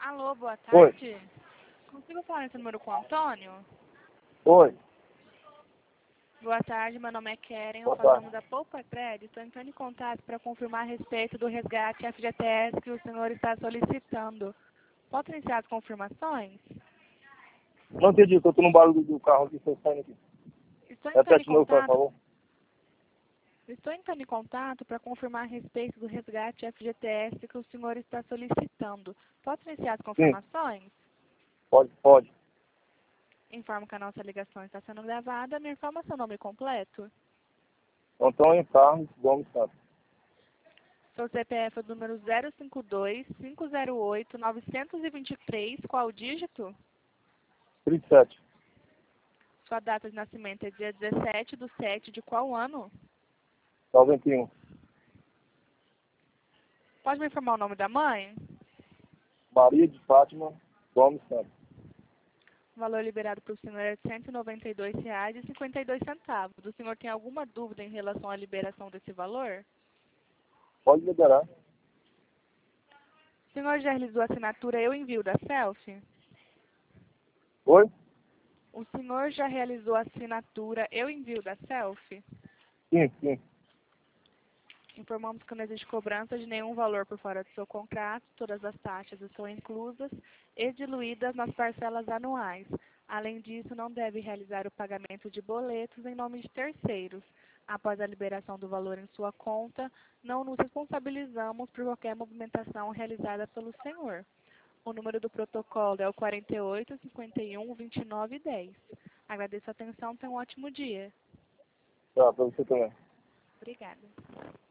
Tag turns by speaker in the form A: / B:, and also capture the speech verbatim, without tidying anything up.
A: Alô, boa
B: Oi.
A: tarde. Consigo falar esse número com o Antônio?
B: Oi.
A: Boa tarde, meu nome é Keren, eu
B: Boa
A: falo em
B: tarde.
A: nome da Poupa Crédito. Estou entrando em contato para confirmar a respeito do resgate F G T S que o senhor está solicitando. Posso iniciar as confirmações?
B: Não entendi, que eu tô no barulho do carro aqui, tô saindo aqui.
A: Estou entrando em
B: Repete de novo, por
A: contato,
B: favor.
A: estou entrando em contato para confirmar a respeito do resgate F G T S que o senhor está solicitando. Posso iniciar as
B: Sim,
A: confirmações?
B: pode, pode.
A: Informo que a nossa ligação está sendo gravada. Me informa seu nome completo.
B: Antônio Carlos Gomes Santos.
A: Seu C P F é o número zero cinco dois, cinco zero oito, nove dois três. Qual dígito?
B: trinta e sete.
A: Sua data de nascimento é dia dezessete do sete de qual ano?
B: noventa e um.
A: Pode me informar o nome da mãe?
B: Maria de Fátima Gomes Santos.
A: O valor liberado para o senhor é de cento e noventa e dois reais e cinquenta e dois centavos. O senhor tem alguma dúvida em relação à liberação desse valor?
B: Pode liberar.
A: O senhor já realizou a assinatura Eu Envio da Selfie?
B: Oi?
A: O senhor já realizou a assinatura Eu Envio da Selfie?
B: Sim, sim.
A: Informamos que não existe cobrança de nenhum valor por fora do seu contrato, todas as taxas estão inclusas e diluídas nas parcelas anuais. Além disso, não deve realizar o pagamento de boletos em nome de terceiros. Após a liberação do valor em sua conta, não nos responsabilizamos por qualquer movimentação realizada pelo senhor. O número do protocolo é o quarenta e oito, cinquenta e um, vinte e nove, dez. Agradeço a atenção, tenha um ótimo dia.
B: Tá, pra você também.
A: Obrigada.